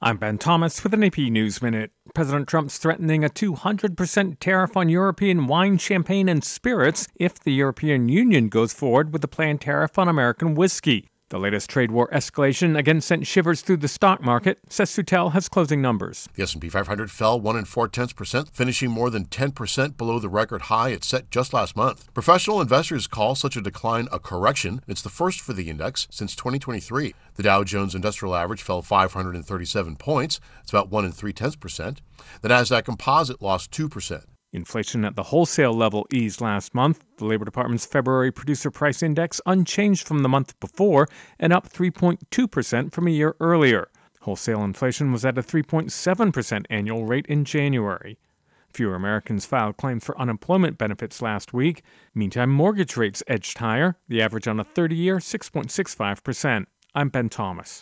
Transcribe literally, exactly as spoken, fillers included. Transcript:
I'm Ben Thomas with an A P News Minute. President Trump's threatening a two hundred percent tariff on European wine, champagne, and spirits if the European Union goes forward with the planned tariff on American whiskey. The latest trade war escalation again sent shivers through the stock market. Seth Sutel has closing numbers. The S and P five hundred fell one and four tenths percent, finishing more than ten percent below the record high it set just last month. Professional investors call such a decline a correction. It's the first for the index since twenty twenty-three. The Dow Jones Industrial Average fell five hundred thirty-seven points. It's about one and three tenths percent. The Nasdaq Composite lost two percent. Inflation at the wholesale level eased last month. The Labor Department's February Producer Price Index unchanged from the month before and up three point two percent from a year earlier. Wholesale inflation was at a three point seven percent annual rate in January. Fewer Americans filed claims for unemployment benefits last week. Meantime, mortgage rates edged higher, the average on a thirty-year six point six five percent. I'm Ben Thomas.